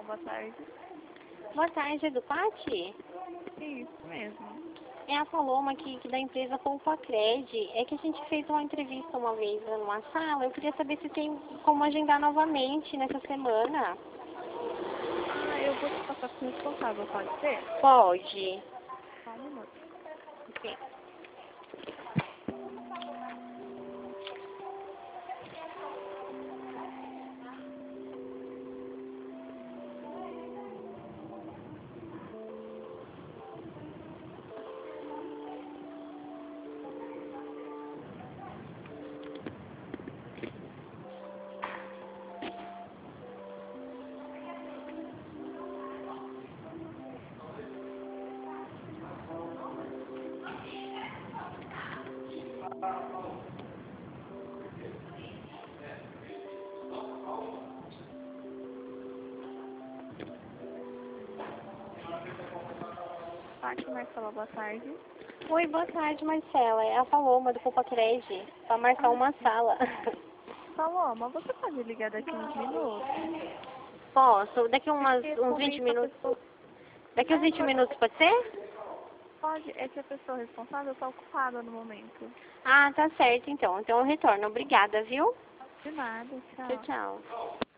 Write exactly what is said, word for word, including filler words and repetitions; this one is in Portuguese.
boa tarde. Boa tarde, Educate? Isso mesmo. É a Paloma aqui, que da empresa Compacred. É que a gente fez uma entrevista uma vez numa sala. Eu queria saber se tem como agendar novamente nessa semana. Ah, eu vou te passar com o responsável, pode ser? Pode. Só um minuto. Ok. Aqui, Marcela, boa tarde. Oi, boa tarde, Marcela. É a Paloma do Compacred. Para marcar uma sala. Paloma, você pode ligar daqui uns minutos? Posso? Daqui umas, Porque no uns vinte momento a minutos. pessoa... Daqui uns É, vinte pode... minutos, pode ser? pode, é que a pessoa responsável está ocupada no momento. Ah, tá certo então. Então eu retorno. Obrigada, viu? De nada, Tchau, tchau. tchau.